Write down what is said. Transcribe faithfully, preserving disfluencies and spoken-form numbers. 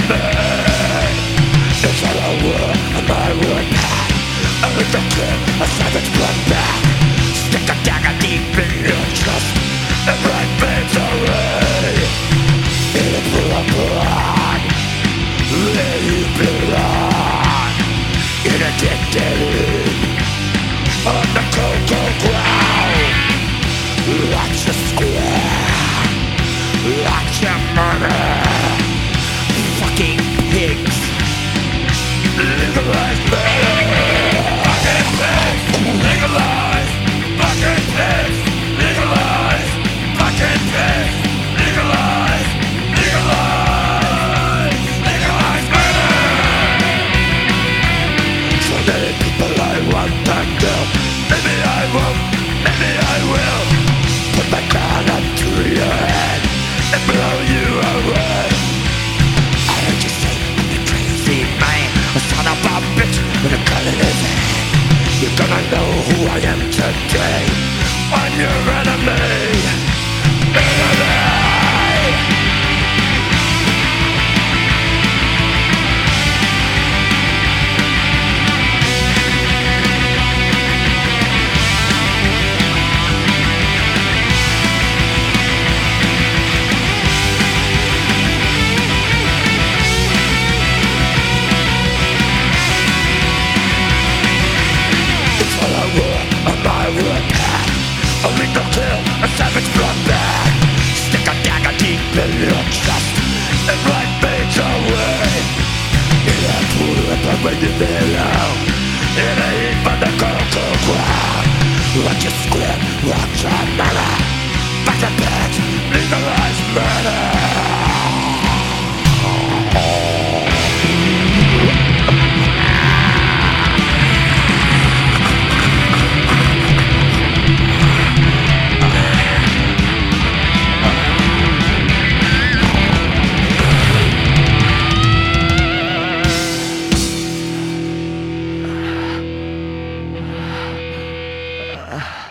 me. It's all over on my road path. I'm with the kid, a savage bloodbath. Stick a dagger deep in your chest and right veins away. In a pool of blood, where you belong. In a dead dead on the cold, cold ground. Watch the square, watch your murder. Fucking pigs, legalize murder. Fucking pigs, legalize. Fucking pigs, legalize. Fucking pigs, legalize. Legalize, legalize murder. So many people I want to kill. Maybe I won't, maybe I will. Put my gun up to your head and blow you away. I heard you say I'm a crazy man, a son of a bitch with a gun in his hand. You're gonna know who I am today. I'm your enemy. Enemy. A lethal kill, a savage bloodbath. Stick a dagger deep in your chest and right veins away. In a pool of blood when you below. In a heap on the cold, cold ground. Watch you squid, watch your murder. Back to pigs, legalize murder. Uh.